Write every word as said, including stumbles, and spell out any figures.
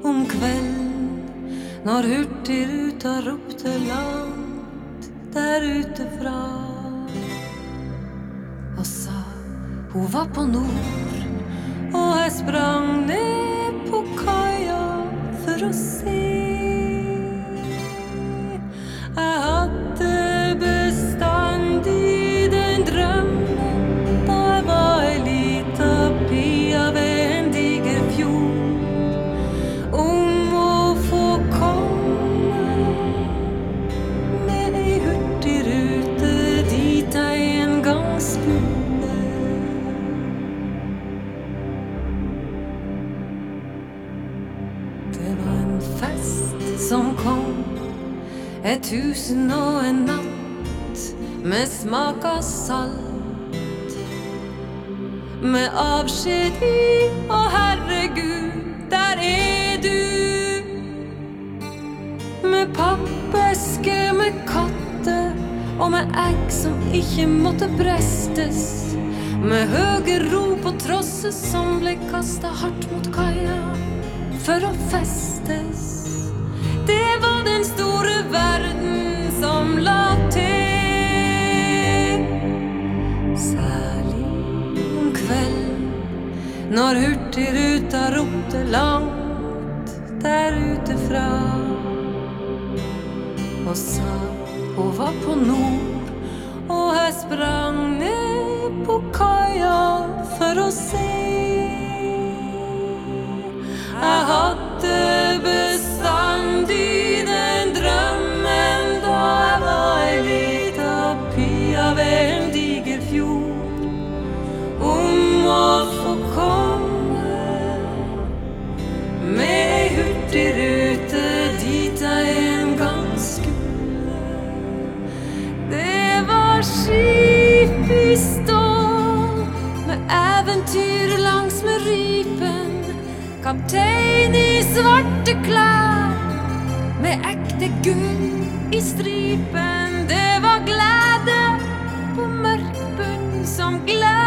om kvelden, når hurtigruta ropte langt der utefra og sa hun var på nord, og jeg sprang ned på kaia for å se. Jeg hadde bestandig den drømmen da jeg var ei lita pia ved en diger fjord, om å få komme med ei hurtigrute dit jeg en gang skulle. Det var en fest som kom, et tusen og en natt, med smak av salt, med avskjed i, å herregud, der er du, med pappeske, med katter, og med egg som ikke måtte brestes, med høge rop og trosses som ble kastet hardt mot kaia for å festes. Det var den store verden som la til, særlig om kvelden, når hurtigruta ropte langt der utefra og sa hun var på nord, og jeg sprang ned på kaia for å se. Jeg hadde bestandig den drømmen da jeg var ei lita pia ved en diger fjord, om å få komme med ei hurtigrute dit jeg en gang skulle. Det var skip i stål, med eventyr langs med ripen, kaptein i svarte klær, med ekte gull i stripen. Det var glede på mørk bunn som glede